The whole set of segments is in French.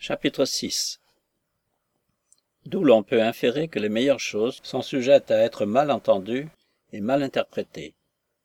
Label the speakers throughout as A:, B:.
A: Chapitre 6. D'où l'on peut inférer que les meilleures choses sont sujettes à être mal entendues et mal interprétées.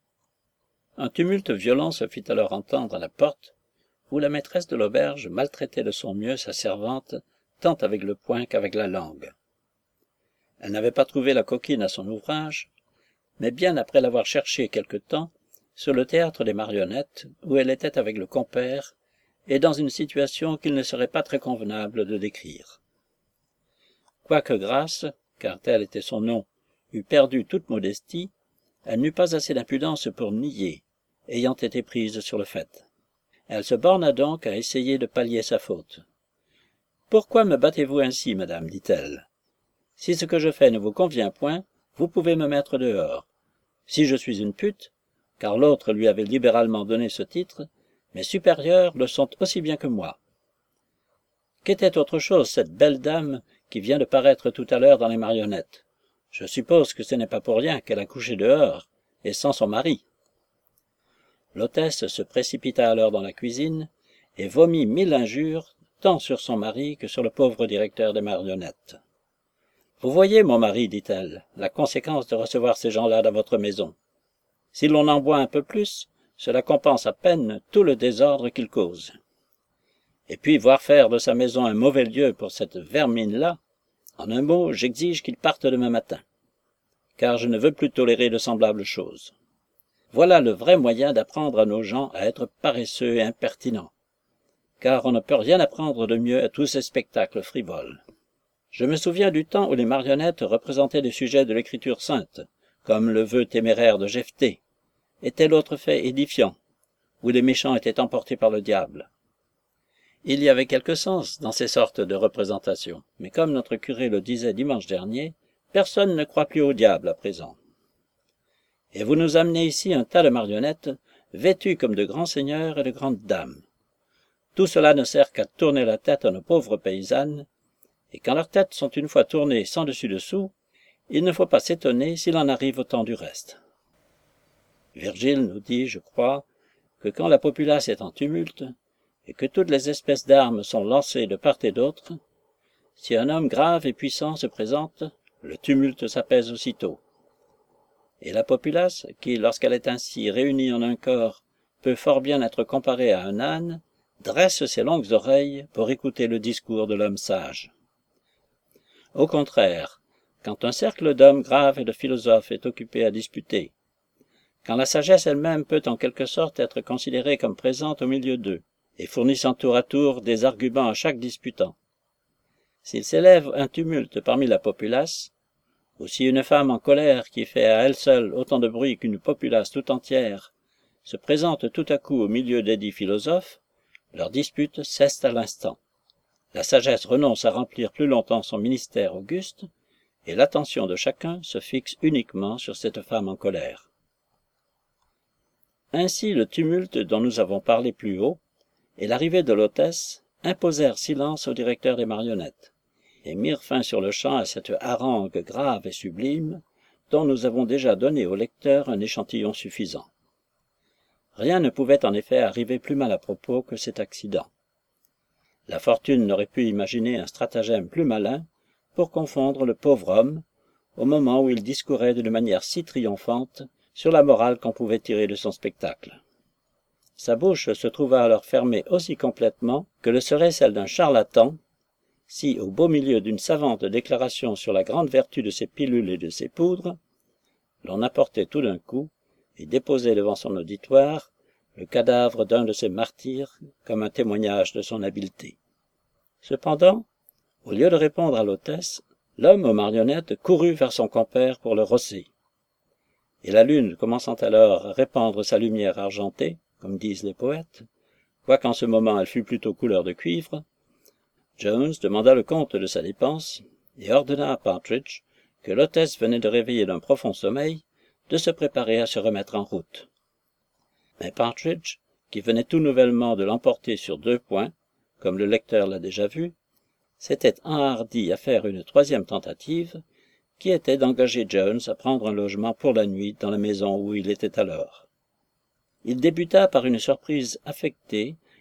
A: Un tumulte violent se fit alors entendre à la porte, où la maîtresse de l'auberge maltraitait de son mieux sa servante, tant avec le poing qu'avec la langue. Elle n'avait pas trouvé la coquine à son ouvrage, mais bien après l'avoir cherchée quelque temps, sur le théâtre des marionnettes, où elle était avec le compère, et dans une situation qu'il ne serait pas très convenable de décrire. Quoique Grâce, car tel était son nom, eût perdu toute modestie, elle n'eut pas assez d'impudence pour nier, ayant été prise sur le fait. Elle se borna donc à essayer de pallier sa faute. « Pourquoi me battez-vous ainsi, madame ?» dit-elle. « Si ce que je fais ne vous convient point, vous pouvez me mettre dehors. Si je suis une pute, car l'autre lui avait libéralement donné ce titre, mes supérieurs le sont aussi bien que moi. Qu'était autre chose cette belle dame qui vient de paraître tout à l'heure dans les marionnettes? Je suppose que ce n'est pas pour rien qu'elle a couché dehors, et sans son mari. » L'hôtesse se précipita alors dans la cuisine et vomit 1000 injures, tant sur son mari que sur le pauvre directeur des marionnettes. « Vous voyez, mon mari, dit-elle, la conséquence de recevoir ces gens-là dans votre maison. Si l'on en boit un peu plus, cela compense à peine tout le désordre qu'ils causent. Et puis voir faire de sa maison un mauvais lieu pour cette vermine-là, en un mot, j'exige qu'ils partent demain matin, car je ne veux plus tolérer de semblables choses. Voilà le vrai moyen d'apprendre à nos gens à être paresseux et impertinents, car on ne peut rien apprendre de mieux à tous ces spectacles frivoles. Je me souviens du temps où les marionnettes représentaient des sujets de l'écriture sainte, comme le vœu téméraire de Jephthé, et tel autre fait édifiant, où les méchants étaient emportés par le diable. Il y avait quelque sens dans ces sortes de représentations, mais comme notre curé le disait dimanche dernier, personne ne croit plus au diable à présent. Et vous nous amenez ici un tas de marionnettes, vêtues comme de grands seigneurs et de grandes dames. Tout cela ne sert qu'à tourner la tête à nos pauvres paysannes, et quand leurs têtes sont une fois tournées sans dessus-dessous, il ne faut pas s'étonner s'il en arrive autant du reste. Virgile nous dit, je crois, que quand la populace est en tumulte, et que toutes les espèces d'armes sont lancées de part et d'autre, si un homme grave et puissant se présente, le tumulte s'apaise aussitôt. Et la populace, qui, lorsqu'elle est ainsi réunie en un corps, peut fort bien être comparée à un âne, dresse ses longues oreilles pour écouter le discours de l'homme sage. Au contraire, quand un cercle d'hommes graves et de philosophes est occupé à disputer, quand la sagesse elle-même peut en quelque sorte être considérée comme présente au milieu d'eux, et fournissant tour à tour des arguments à chaque disputant, s'il s'élève un tumulte parmi la populace, ou si une femme en colère qui fait à elle seule autant de bruit qu'une populace tout entière se présente tout à coup au milieu des 10 philosophes, leur dispute cesse à l'instant. La sagesse renonce à remplir plus longtemps son ministère auguste, et l'attention de chacun se fixe uniquement sur cette femme en colère. Ainsi le tumulte dont nous avons parlé plus haut, et l'arrivée de l'hôtesse imposèrent silence au directeur des marionnettes, et mirent fin sur le champ à cette harangue grave et sublime, dont nous avons déjà donné au lecteur un échantillon suffisant. Rien ne pouvait en effet arriver plus mal à propos que cet accident. La fortune n'aurait pu imaginer un stratagème plus malin pour confondre le pauvre homme, au moment où il discourait d'une manière si triomphante sur la morale qu'on pouvait tirer de son spectacle. Sa bouche se trouva alors fermée aussi complètement que le serait celle d'un charlatan, si, au beau milieu d'une savante déclaration sur la grande vertu de ses pilules et de ses poudres, l'on apportait tout d'un coup et déposait devant son auditoire le cadavre d'un de ses martyrs comme un témoignage de son habileté. Cependant, au lieu de répondre à l'hôtesse, l'homme aux marionnettes courut vers son compère pour le rosser. Et la lune commençant alors à répandre sa lumière argentée, comme disent les poètes, quoiqu'en ce moment elle fût plutôt couleur de cuivre, Jones demanda le compte de sa dépense et ordonna à Partridge, que l'hôtesse venait de réveiller d'un profond sommeil, de se préparer à se remettre en route. Mais Partridge, qui venait tout nouvellement de l'emporter sur 2 points, comme le lecteur l'a déjà vu, s'était enhardi à faire une 3e tentative, qui était d'engager Jones à prendre un logement pour la nuit dans la maison où il était alors. Il débuta par une surprise affectée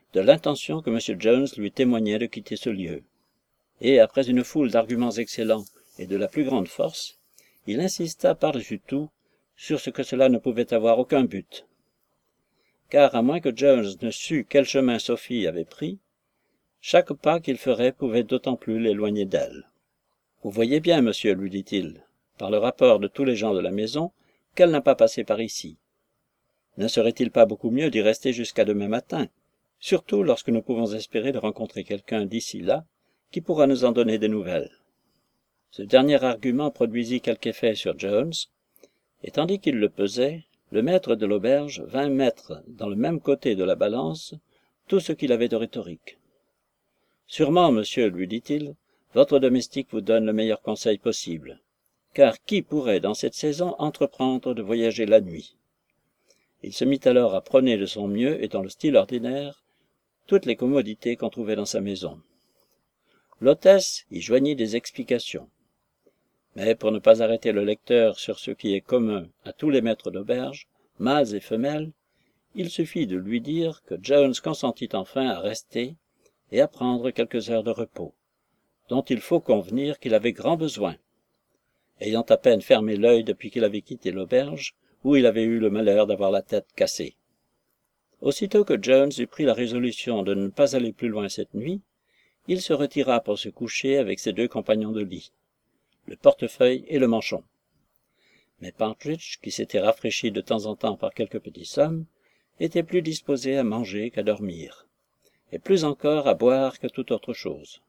A: de l'intention que M. Jones lui témoignait de quitter ce lieu. Et, après une foule d'arguments excellents et de la plus grande force, il insista par-dessus tout sur ce que cela ne pouvait avoir aucun but. Car, à moins que Jones ne sût quel chemin Sophie avait pris, chaque pas qu'il ferait pouvait d'autant plus l'éloigner d'elle. « Vous voyez bien, monsieur, lui dit-il, par le rapport de tous les gens de la maison, qu'elle n'a pas passé par ici. Ne serait-il pas beaucoup mieux d'y rester jusqu'à demain matin, surtout lorsque nous pouvons espérer de rencontrer quelqu'un d'ici là qui pourra nous en donner des nouvelles. » Ce dernier argument produisit quelque effet sur Jones, et tandis qu'il le pesait, le maître de l'auberge vint mettre dans le même côté de la balance tout ce qu'il avait de rhétorique. « Sûrement, monsieur, lui dit-il, votre domestique vous donne le meilleur conseil possible, car qui pourrait, dans cette saison, entreprendre de voyager la nuit ?» Il se mit alors à prôner de son mieux et dans le style ordinaire toutes les commodités qu'on trouvait dans sa maison. L'hôtesse y joignit des explications. Mais pour ne pas arrêter le lecteur sur ce qui est commun à tous les maîtres d'auberge, mâles et femelles, il suffit de lui dire que Jones consentit enfin à rester et à prendre quelques heures de repos, dont il faut convenir qu'il avait grand besoin, ayant à peine fermé l'œil depuis qu'il avait quitté l'auberge, où il avait eu le malheur d'avoir la tête cassée. Aussitôt que Jones eut pris la résolution de ne pas aller plus loin cette nuit, il se retira pour se coucher avec ses deux compagnons de lit, le portefeuille et le manchon. Mais Partridge, qui s'était rafraîchi de temps en temps par quelques petits sommes, était plus disposé à manger qu'à dormir, et plus encore à boire que toute autre chose.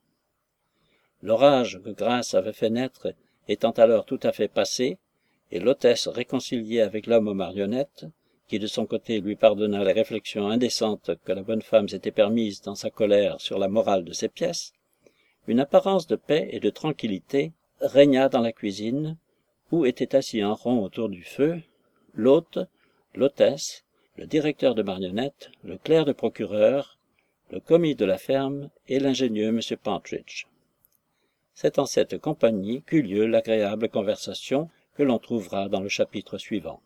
A: L'orage que Grace avait fait naître étant alors tout à fait passé, et l'hôtesse réconciliée avec l'homme aux marionnettes, qui de son côté lui pardonna les réflexions indécentes que la bonne femme s'était permises dans sa colère sur la morale de ses pièces, une apparence de paix et de tranquillité régna dans la cuisine, où étaient assis en rond autour du feu l'hôte, l'hôtesse, le directeur de marionnettes, le clerc de procureur, le commis de la ferme et l'ingénieux M. Partridge. C'est en cette compagnie qu'eut lieu l'agréable conversation que l'on trouvera dans le chapitre suivant.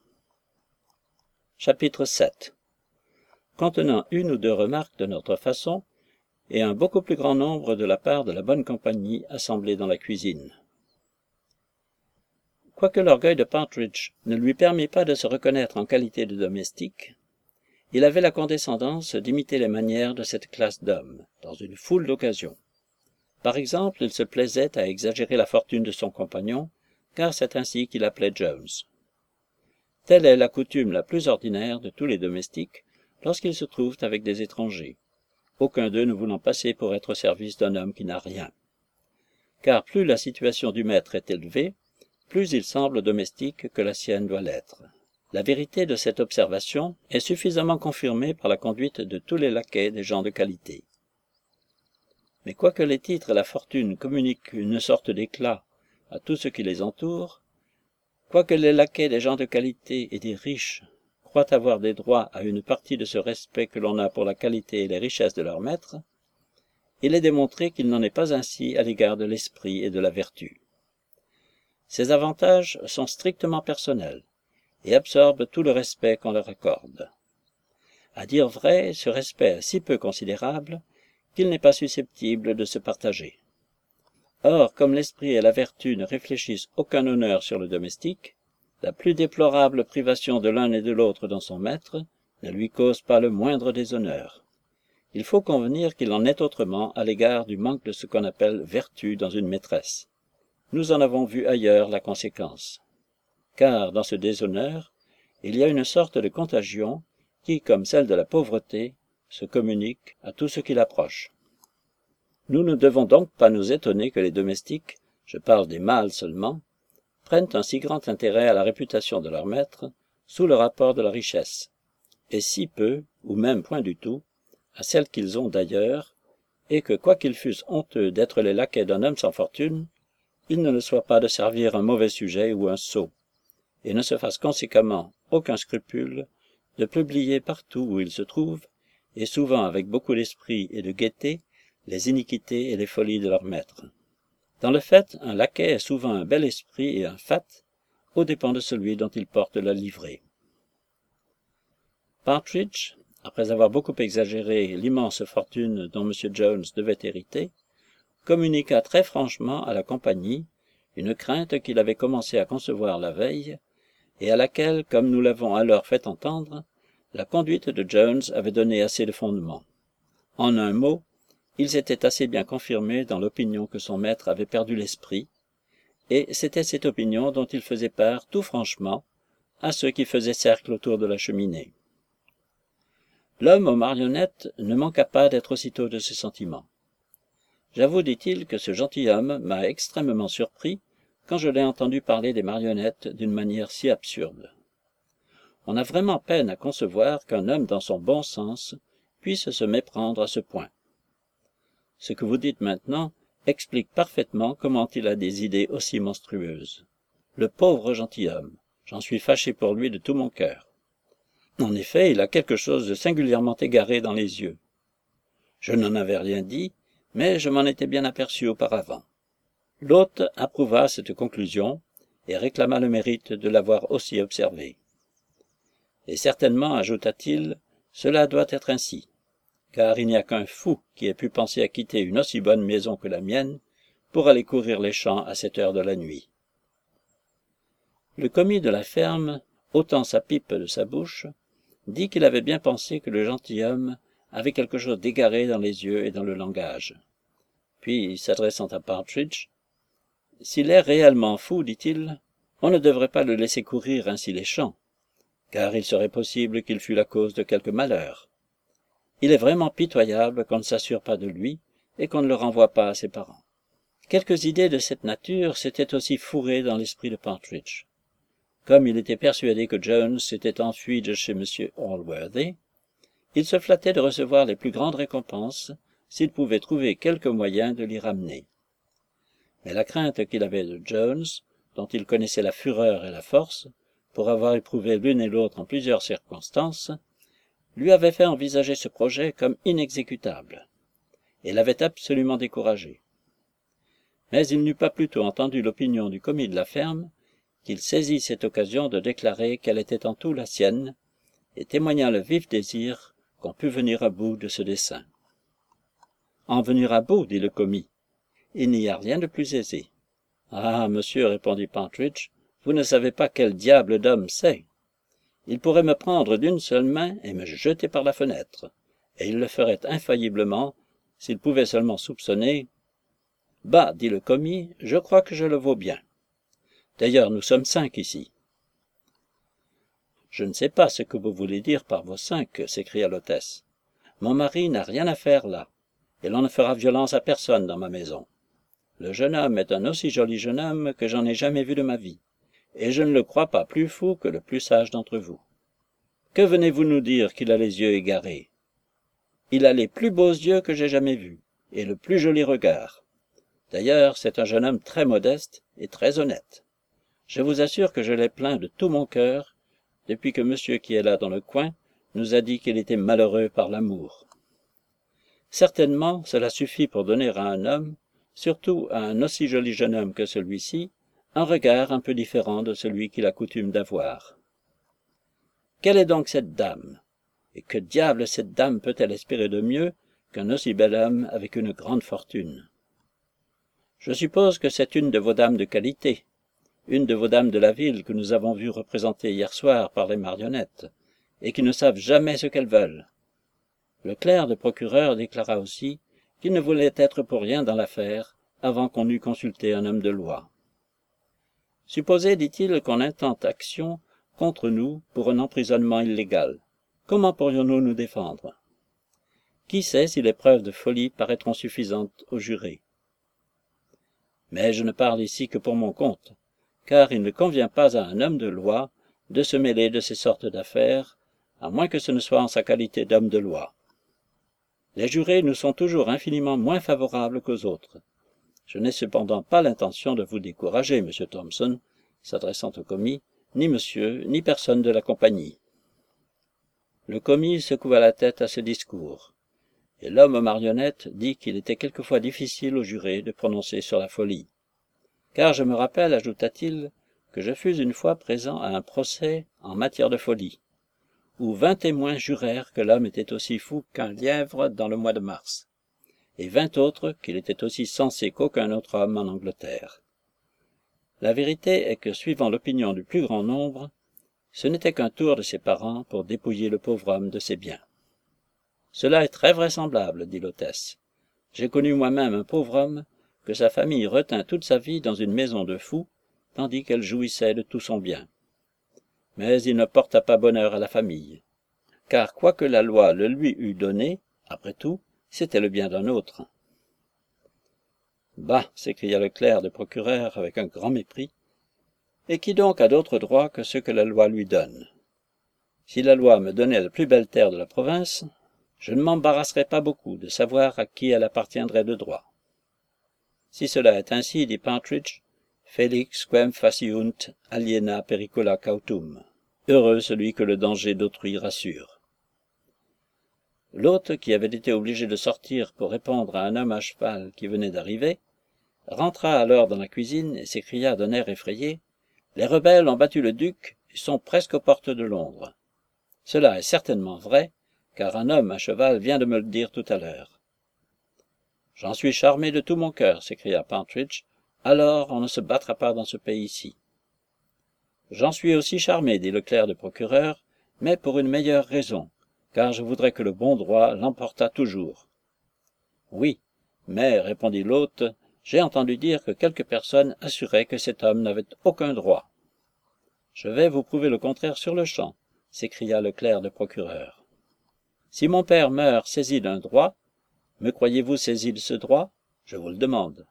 A: Chapitre 7 contenant une ou deux remarques de notre façon et un beaucoup plus grand nombre de la part de la bonne compagnie assemblée dans la cuisine. Quoique l'orgueil de Partridge ne lui permît pas de se reconnaître en qualité de domestique, il avait la condescendance d'imiter les manières de cette classe d'hommes, dans une foule d'occasions. Par exemple, il se plaisait à exagérer la fortune de son compagnon, car c'est ainsi qu'il appelait Jones. Telle est la coutume la plus ordinaire de tous les domestiques lorsqu'ils se trouvent avec des étrangers, aucun d'eux ne voulant passer pour être au service d'un homme qui n'a rien. Car plus la situation du maître est élevée, plus il semble domestique que la sienne doit l'être. La vérité de cette observation est suffisamment confirmée par la conduite de tous les laquais des gens de qualité. Mais quoique les titres et la fortune communiquent une sorte d'éclat à tout ce qui les entoure, quoique les laquais des gens de qualité et des riches croient avoir des droits à une partie de ce respect que l'on a pour la qualité et les richesses de leur maître, il est démontré qu'il n'en est pas ainsi à l'égard de l'esprit et de la vertu. Ces avantages sont strictement personnels et absorbent tout le respect qu'on leur accorde. À dire vrai, ce respect est si peu considérable qu'il n'est pas susceptible de se partager. Or, comme l'esprit et la vertu ne réfléchissent aucun honneur sur le domestique, la plus déplorable privation de l'un et de l'autre dans son maître ne lui cause pas le moindre déshonneur. Il faut convenir qu'il en est autrement à l'égard du manque de ce qu'on appelle vertu dans une maîtresse. Nous en avons vu ailleurs la conséquence. Car, dans ce déshonneur, il y a une sorte de contagion qui, comme celle de la pauvreté, se communique à tout ce qui l'approche. Nous ne devons donc pas nous étonner que les domestiques, je parle des mâles seulement, prennent un si grand intérêt à la réputation de leur maître sous le rapport de la richesse, et si peu, ou même point du tout, à celle qu'ils ont d'ailleurs, et que quoiqu'ils fussent honteux d'être les laquais d'un homme sans fortune, ils ne le soient pas de servir un mauvais sujet ou un sot, et ne se fassent conséquemment aucun scrupule de publier partout où ils se trouvent, et souvent avec beaucoup d'esprit et de gaieté, les iniquités et les folies de leur maître. Dans le fait, un laquais est souvent un bel esprit et un fat, aux dépens de celui dont il porte la livrée. Partridge après avoir beaucoup exagéré l'immense fortune dont M. Jones devait hériter, communiqua très franchement à la compagnie une crainte qu'il avait commencé à concevoir la veille, et à laquelle, comme nous l'avons alors fait entendre, la conduite de Jones avait donné assez de fondement. En un mot, il s'était assez bien confirmé dans l'opinion que son maître avait perdu l'esprit, et c'était cette opinion dont il faisait part tout franchement à ceux qui faisaient cercle autour de la cheminée. L'homme aux marionnettes ne manqua pas d'être aussitôt de ses sentiments. J'avoue, dit-il, que ce gentilhomme m'a extrêmement surpris quand je l'ai entendu parler des marionnettes d'une manière si absurde. On a vraiment peine à concevoir qu'un homme dans son bon sens puisse se méprendre à ce point. Ce que vous dites maintenant explique parfaitement comment il a des idées aussi monstrueuses. Le pauvre gentilhomme, j'en suis fâché pour lui de tout mon cœur. En effet, il a quelque chose de singulièrement égaré dans les yeux. Je n'en avais rien dit, mais je m'en étais bien aperçu auparavant. L'hôte approuva cette conclusion et réclama le mérite de l'avoir aussi observé. Et certainement, ajouta-t-il, cela doit être ainsi, car il n'y a qu'un fou qui ait pu penser à quitter une aussi bonne maison que la mienne pour aller courir les champs à cette heure de la nuit. Le commis de la ferme, ôtant sa pipe de sa bouche, dit qu'il avait bien pensé que le gentilhomme avait quelque chose d'égaré dans les yeux et dans le langage. Puis, s'adressant à Partridge, « S'il est réellement fou, dit-il, on ne devrait pas le laisser courir ainsi les champs, car il serait possible qu'il fût la cause de quelque malheur. Il est vraiment pitoyable qu'on ne s'assure pas de lui et qu'on ne le renvoie pas à ses parents. » Quelques idées de cette nature s'étaient aussi fourrées dans l'esprit de Partridge. Comme il était persuadé que Jones s'était enfui de chez M. Allworthy, il se flattait de recevoir les plus grandes récompenses s'il pouvait trouver quelque moyen de l'y ramener. Mais la crainte qu'il avait de Jones, dont il connaissait la fureur et la force, pour avoir éprouvé l'une et l'autre en plusieurs circonstances, lui avait fait envisager ce projet comme inexécutable, et l'avait absolument découragé. Mais il n'eut pas plutôt entendu l'opinion du commis de la ferme qu'il saisit cette occasion de déclarer qu'elle était en tout la sienne, et témoigna le vif désir qu'on pût venir à bout de ce dessein. « En venir à bout, dit le commis, il n'y a rien de plus aisé. »« Ah, monsieur, répondit Partridge, vous ne savez pas quel diable d'homme c'est. Il pourrait me prendre d'une seule main et me jeter par la fenêtre, et il le ferait infailliblement s'il pouvait seulement soupçonner. »« Bah, dit le commis, je crois que je le vaux bien. D'ailleurs, nous sommes 5 ici. »« Je ne sais pas ce que vous voulez dire par vos 5, s'écria l'hôtesse. Mon mari n'a rien à faire là, et l'on ne fera violence à personne dans ma maison. Le jeune homme est un aussi joli jeune homme que j'en ai jamais vu de ma vie, et je ne le crois pas plus fou que le plus sage d'entre vous. Que venez-vous nous dire qu'il a les yeux égarés? Il a les plus beaux yeux que j'ai jamais vus, et le plus joli regard. D'ailleurs, c'est un jeune homme très modeste et très honnête. Je vous assure que je l'ai plaint de tout mon cœur, depuis que monsieur qui est là dans le coin nous a dit qu'il était malheureux par l'amour. Certainement, cela suffit pour donner à un homme, surtout à un aussi joli jeune homme que celui-ci, un regard un peu différent de celui qu'il a coutume d'avoir. Quelle est donc cette dame? Et que diable cette dame peut-elle espérer de mieux qu'un aussi bel homme avec une grande fortune? Je suppose que c'est une de vos dames de qualité, une de vos dames de la ville que nous avons vues représenter hier soir par les marionnettes, et qui ne savent jamais ce qu'elles veulent. Le clerc de procureur déclara aussi qu'il ne voulait être pour rien dans l'affaire avant qu'on eût consulté un homme de loi. Supposez, dit-il, qu'on intente action contre nous pour un emprisonnement illégal. Comment pourrions-nous nous défendre? Qui sait si les preuves de folie paraîtront suffisantes aux jurés? Mais je ne parle ici que pour mon compte, car il ne convient pas à un homme de loi de se mêler de ces sortes d'affaires, à moins que ce ne soit en sa qualité d'homme de loi. Les jurés nous sont toujours infiniment moins favorables qu'aux autres. Je n'ai cependant pas l'intention de vous décourager, monsieur Thompson, s'adressant au commis, ni monsieur, ni personne de la compagnie. Le commis secoua la tête à ce discours, et l'homme aux marionnettes dit qu'il était quelquefois difficile aux jurés de prononcer sur la folie. Car je me rappelle, ajouta-t-il, que je fus une fois présent à un procès en matière de folie. où 20 témoins jurèrent que l'homme était aussi fou qu'un lièvre dans le mois de mars, et 20 autres qu'il était aussi sensé qu'aucun autre homme en Angleterre. La vérité est que, suivant l'opinion du plus grand nombre, ce n'était qu'un tour de ses parents pour dépouiller le pauvre homme de ses biens. « Cela est très vraisemblable, dit l'hôtesse. J'ai connu moi-même un pauvre homme que sa famille retint toute sa vie dans une maison de fous, tandis qu'elle jouissait de tout son bien. Mais il ne porta pas bonheur à la famille, car quoique la loi le lui eût donné, après tout, c'était le bien d'un autre. »« Bah !» s'écria le clerc de procureur avec un grand mépris. « Et qui donc a d'autres droits que ceux que la loi lui donne? Si la loi me donnait la plus belle terre de la province, je ne m'embarrasserais pas beaucoup de savoir à qui elle appartiendrait de droit. » « Si cela est ainsi, dit Partridge, Felix quem faciunt aliena pericola cautum. Heureux celui que le danger d'autrui rassure. » L'hôte, qui avait été obligé de sortir pour répondre à un homme à cheval qui venait d'arriver, rentra alors dans la cuisine et s'écria d'un air effrayé: « Les rebelles ont battu le duc et sont presque aux portes de Londres. Cela est certainement vrai, car un homme à cheval vient de me le dire tout à l'heure. »« J'en suis charmé de tout mon cœur, s'écria Partridge. Alors on ne se battra pas dans ce pays-ci. »« J'en suis aussi charmé, dit le clerc de procureur, mais pour une meilleure raison, car je voudrais que le bon droit l'emportât toujours. »« Oui, mais, répondit l'hôte, j'ai entendu dire que quelques personnes assuraient que cet homme n'avait aucun droit. »« Je vais vous prouver le contraire sur-le-champ, s'écria le clerc de procureur. Si mon père meurt saisi d'un droit, me croyez-vous saisi de ce droit? Je vous le demande.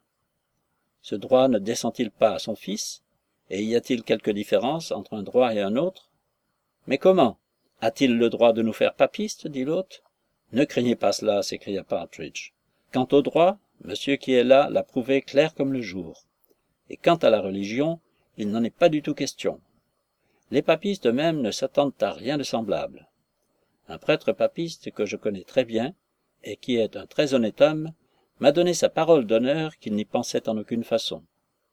A: Ce droit ne descend-il pas à son fils? Et y a-t-il quelque différence entre un droit et un autre? Mais comment? A-t-il le droit de nous faire papistes? Dit l'hôte. Ne craignez pas cela, s'écria Partridge. Quant au droit, monsieur qui est là l'a prouvé clair comme le jour. Et quant à la religion, il n'en est pas du tout question. Les papistes eux-mêmes ne s'attendent à rien de semblable. Un prêtre papiste que je connais très bien, et qui est un très honnête homme, m'a donné sa parole d'honneur qu'il n'y pensait en aucune façon.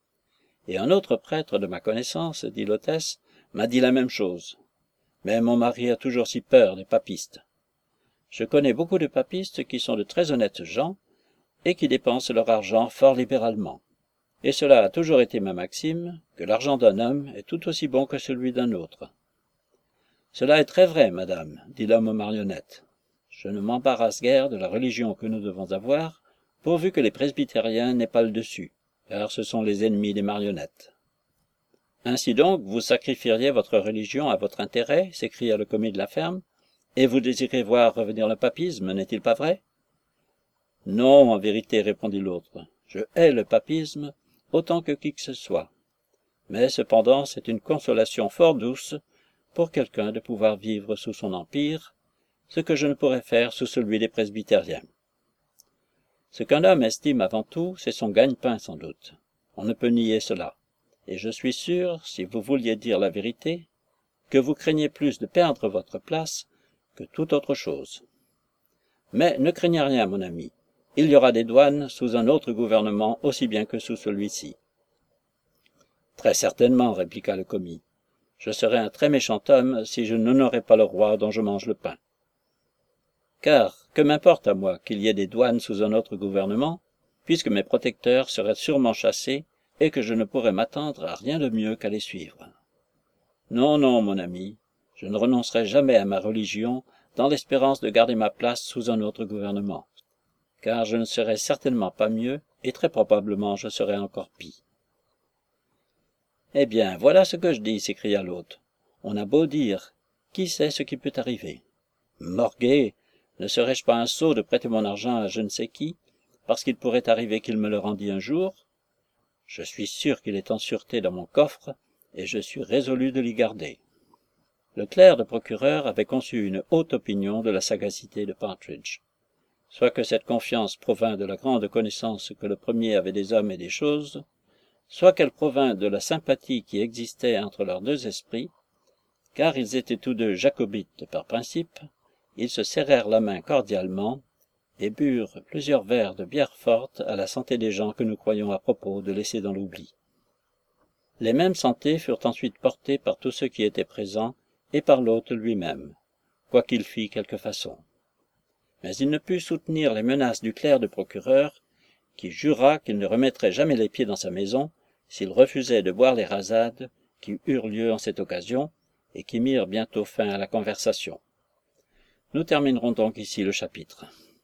A: Et un autre prêtre de ma connaissance, dit l'hôtesse, m'a dit la même chose. Mais mon mari a toujours si peur des papistes. Je connais beaucoup de papistes qui sont de très honnêtes gens, et qui dépensent leur argent fort libéralement. Et cela a toujours été ma maxime, que l'argent d'un homme est tout aussi bon que celui d'un autre. Cela est très vrai, madame, dit l'homme aux marionnettes. Je ne m'embarrasse guère de la religion que nous devons avoir, pourvu que les presbytériens n'aient pas le dessus, car ce sont les ennemis des marionnettes. Ainsi donc, vous sacrifieriez votre religion à votre intérêt, s'écria le commis de la ferme, et vous désirez voir revenir le papisme, n'est-il pas vrai? Non, en vérité, répondit l'autre, je hais le papisme autant que qui que ce soit. Mais cependant, c'est une consolation fort douce pour quelqu'un de pouvoir vivre sous son empire, ce que je ne pourrais faire sous celui des presbytériens. Ce qu'un homme estime avant tout, c'est son gagne-pain sans doute. On ne peut nier cela. Et je suis sûr, si vous vouliez dire la vérité, que vous craignez plus de perdre votre place que toute autre chose. Mais ne craignez rien, mon ami. Il y aura des douanes sous un autre gouvernement aussi bien que sous celui-ci. Très certainement, répliqua le commis. Je serais un très méchant homme si je n'honorais pas le roi dont je mange le pain. Car, que m'importe à moi qu'il y ait des douanes sous un autre gouvernement, puisque mes protecteurs seraient sûrement chassés et que je ne pourrais m'attendre à rien de mieux qu'à les suivre. Non, non, mon ami, je ne renoncerai jamais à ma religion dans l'espérance de garder ma place sous un autre gouvernement, car je ne serais certainement pas mieux, et très probablement je serais encore pis. Eh bien, voilà ce que je dis, s'écria l'hôte. On a beau dire, qui sait ce qui peut arriver? Morguet, ne serais-je pas un sot de prêter mon argent à je ne sais qui, parce qu'il pourrait arriver qu'il me le rendît un jour? Je suis sûr qu'il est en sûreté dans mon coffre, et je suis résolu de l'y garder. Le clerc de procureur avait conçu une haute opinion de la sagacité de Partridge. Soit que cette confiance provînt de la grande connaissance que le premier avait des hommes et des choses, soit qu'elle provînt de la sympathie qui existait entre leurs deux esprits, car ils étaient tous deux jacobites par principe, ils se serrèrent la main cordialement et burent plusieurs verres de bière forte à la santé des gens que nous croyons à propos de laisser dans l'oubli. Les mêmes santés furent ensuite portées par tous ceux qui étaient présents et par l'hôte lui-même, quoiqu'il fît quelque façon. Mais il ne put soutenir les menaces du clerc de procureur, qui jura qu'il ne remettrait jamais les pieds dans sa maison s'il refusait de boire les rasades qui eurent lieu en cette occasion et qui mirent bientôt fin à la conversation. Nous terminerons donc ici le chapitre.